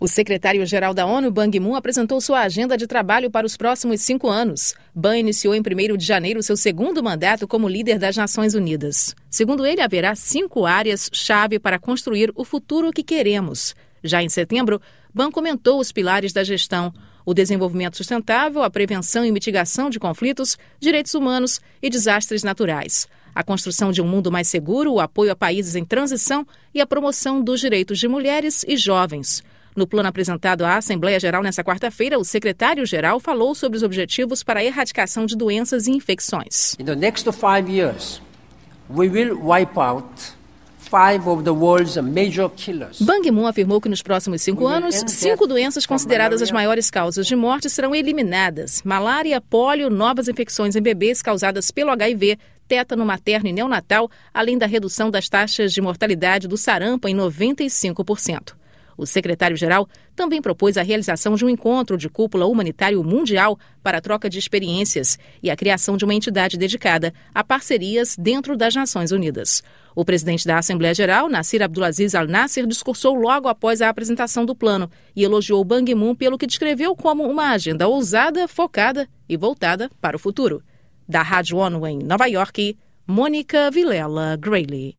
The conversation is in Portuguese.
O secretário-geral da ONU, Ban Ki-moon, apresentou sua agenda de trabalho para os próximos 5 anos. Ban iniciou em 1º de janeiro seu segundo mandato como líder das Nações Unidas. Segundo ele, haverá 5 áreas-chave para construir o futuro que queremos. Já em setembro, Ban comentou os pilares da gestão: o desenvolvimento sustentável, a prevenção e mitigação de conflitos, direitos humanos e desastres naturais, a construção de um mundo mais seguro, o apoio a países em transição e a promoção dos direitos de mulheres e jovens. No plano apresentado à Assembleia Geral nesta quarta-feira, o secretário-geral falou sobre os objetivos para a erradicação de doenças e infecções. In the next 5 years, we will wipe out 5 of the world's major killers. Ban Ki-moon afirmou que nos próximos 5 anos, 5 doenças consideradas as maiores causas de morte serão eliminadas: malária, pólio, novas infecções em bebês causadas pelo HIV, tétano materno e neonatal, além da redução das taxas de mortalidade do sarampo em 95%. O secretário-geral também propôs a realização de um encontro de cúpula humanitário mundial para a troca de experiências e a criação de uma entidade dedicada a parcerias dentro das Nações Unidas. O presidente da Assembleia Geral, Nasser Abdulaziz Al-Nasser, discursou logo após a apresentação do plano e elogiou Ban Ki-moon pelo que descreveu como uma agenda ousada, focada e voltada para o futuro. Da Rádio ONU em Nova York, Mônica Vilela Grayley.